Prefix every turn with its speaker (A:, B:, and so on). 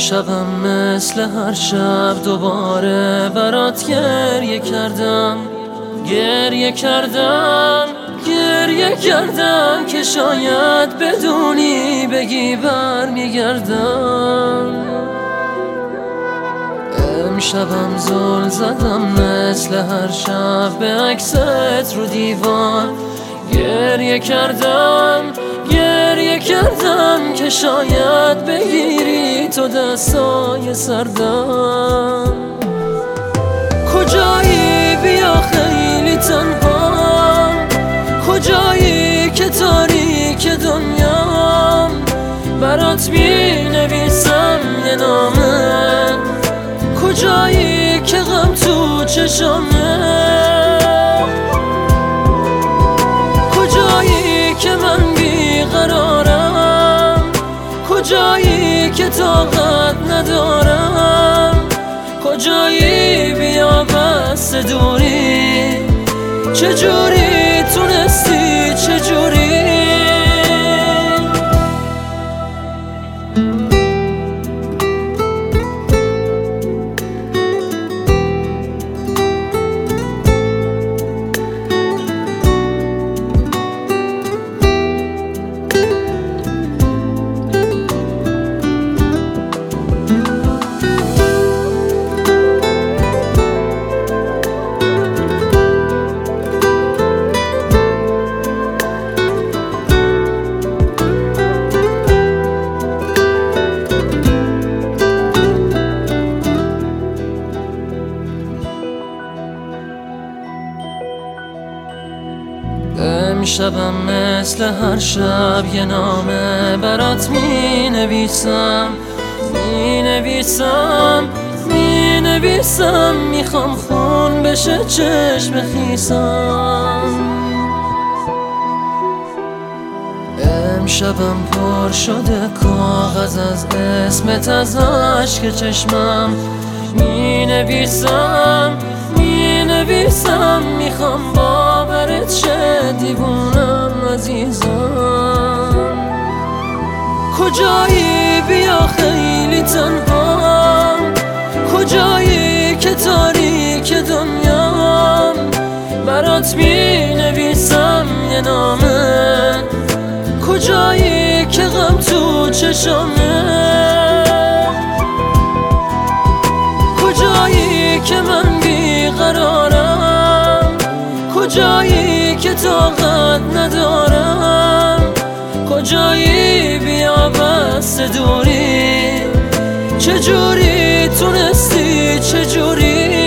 A: امشبم مثل هر شب دوباره برات گریه کردم که شاید بدونی بگی برمیگردم. امشبم زل زدم مثل هر شب به عکست رو دیوار، گریه کردم که شاید بگیری تو دستای سردم. کجایی بیا خیلی تنها، کجایی که تاریک دنیام، برات می نویسم یه نامه. کجایی که غم تو چشامه، کجایی که من بیقرارم، کجایی که طاقت ندارم، کجایی بیا بس دوری، چجوری تونستی چجوری. امشبم مثل هر شب یه نامه برات می نویسم، میخوام خون بشه چشم خیسم. امشبم پر شده کاغذ از اسمت، از عشق چشمم می نویسم، میخوام باورت شه دیوونم عزیزم. کجایی بیا خیلی تنها، کجایی که تاریک دنیام، برات می نویسم یه نامه. کجایی که غم تو چشامه، کجایی که من بیقرارم، کجایی که طاقت ندارم، کجایی بیا بس دوری، چجوری تونستی چجوری.